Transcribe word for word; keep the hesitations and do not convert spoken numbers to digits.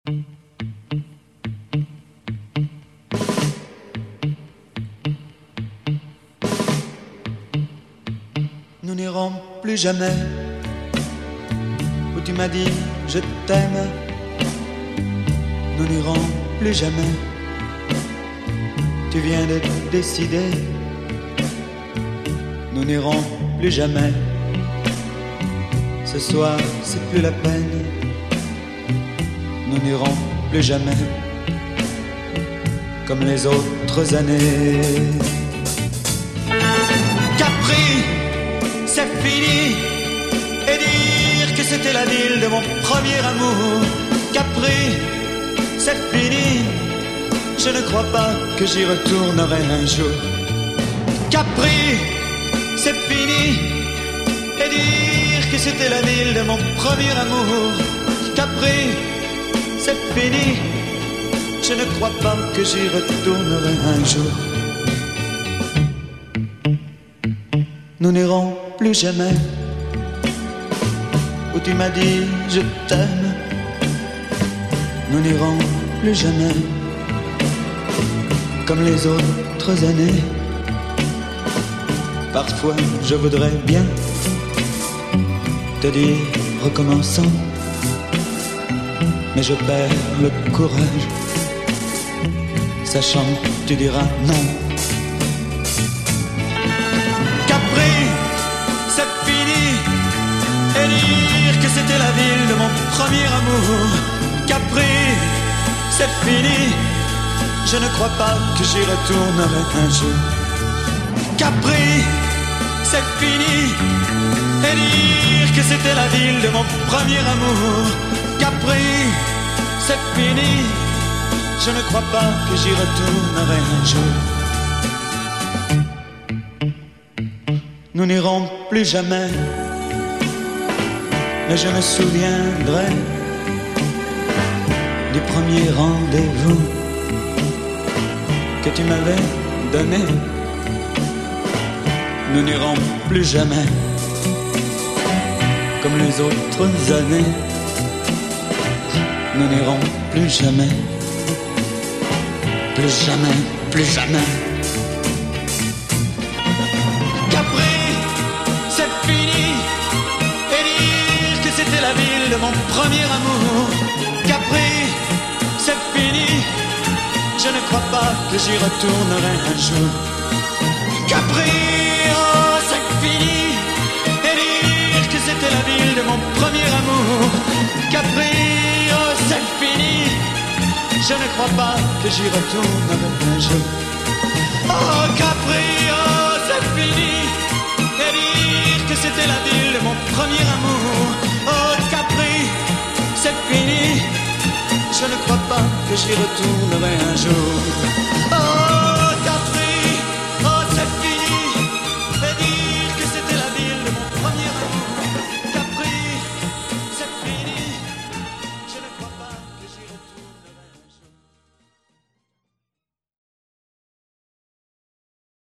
Nous n'irons plus jamais où tu m'as dit je t'aime. Nous n'irons plus jamais. Tu viens de décider. Nous n'irons plus jamais. Ce soir c'est plus la peine. Nous n'irons plus jamais comme les autres années. Capri, c'est fini. Et dire que c'était la ville de mon premier amour. Capri, c'est fini. Je ne crois pas que j'y retournerai un jour. Capri, c'est fini. Et dire que c'était la ville de mon premier amour. Capri, c'est fini. Je ne crois pas que j'y retournerai un jour. Nous n'irons plus jamais où tu m'as dit je t'aime. Nous n'irons plus jamais comme les autres années. Parfois je voudrais bien te dire recommençons, mais je perds le courage, sachant que tu diras non. Capri, c'est fini. Et dire que c'était la ville de mon premier amour. Capri, c'est fini. Je ne crois pas que j'y retournerai un jour. Capri, c'est fini. Et dire que c'était la ville de mon premier amour. Capri, c'est fini. Je ne crois pas que j'y retournerai un jour. Nous n'irons plus jamais, mais je me souviendrai du premier rendez-vous que tu m'avais donné. Nous n'irons plus jamais comme les autres années. Nous n'irons plus jamais, plus jamais, plus jamais. Capri, c'est fini. Et dire que c'était la ville de mon premier amour. Capri, c'est fini. Je ne crois pas que j'y retournerai un jour. Capri, oh, c'est fini. Et dire que c'était la ville de mon premier amour. Capri, oh, c'est fini. Je ne crois pas que j'y retournerai un jour. Oh, Capri, oh, c'est fini. Et dire que c'était la ville de mon premier amour. Oh, Capri, c'est fini. Je ne crois pas que j'y retournerai un jour.